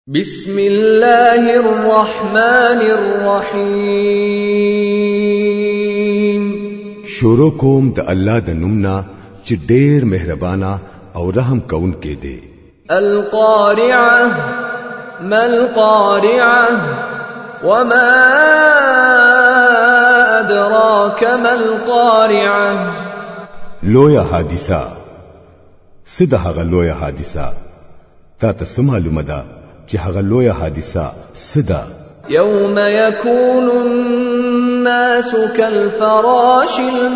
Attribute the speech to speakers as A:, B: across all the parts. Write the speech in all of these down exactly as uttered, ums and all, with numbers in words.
A: بسم الله الرحمن الرحیم.
B: شروع کوم د الله د نومنا چې ډېر مهربانا او رحم کون کې دی.
A: القارعه ما القارعه وما ادراك ما القارعه.
B: لویا حادثه سده هغه لویا حادثه تا ته معلومه ده چې هغه لویا حادثه سده.
A: يوم يكون الناس كالفراش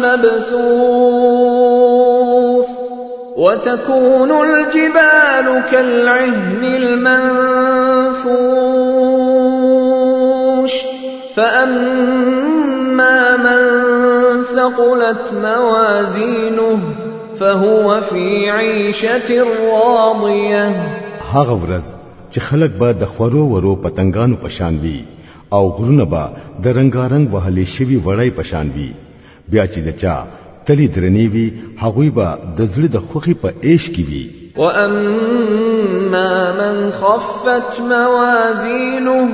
A: المبثوث وتكون الجبال كالعهن المنفوش فأما من ثقلت موازينه فهو في عيشة راضية.
B: هغه ورځ چې خلک به د خورو ورو پتنګانو پشان وي او غرونه به د رنگارنګ وهلې شوی وړای پشان وي. بیا چې د چا تلی درنی وي هغوی به د زړه د خوخي په عيش کې وي.
A: واما من خفت موازينه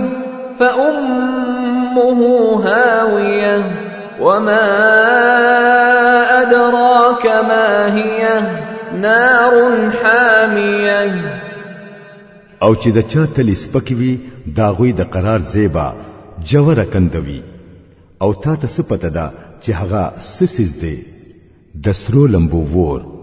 A: فامه هاويه وما ادراك ما هي نار حاميه.
B: او چې د چا تلی سپکوي داغوی د قرار زیبا جوړه کندوي او تا ته څه پته ده چې هغه سسیز دی د سرو لمبو ور.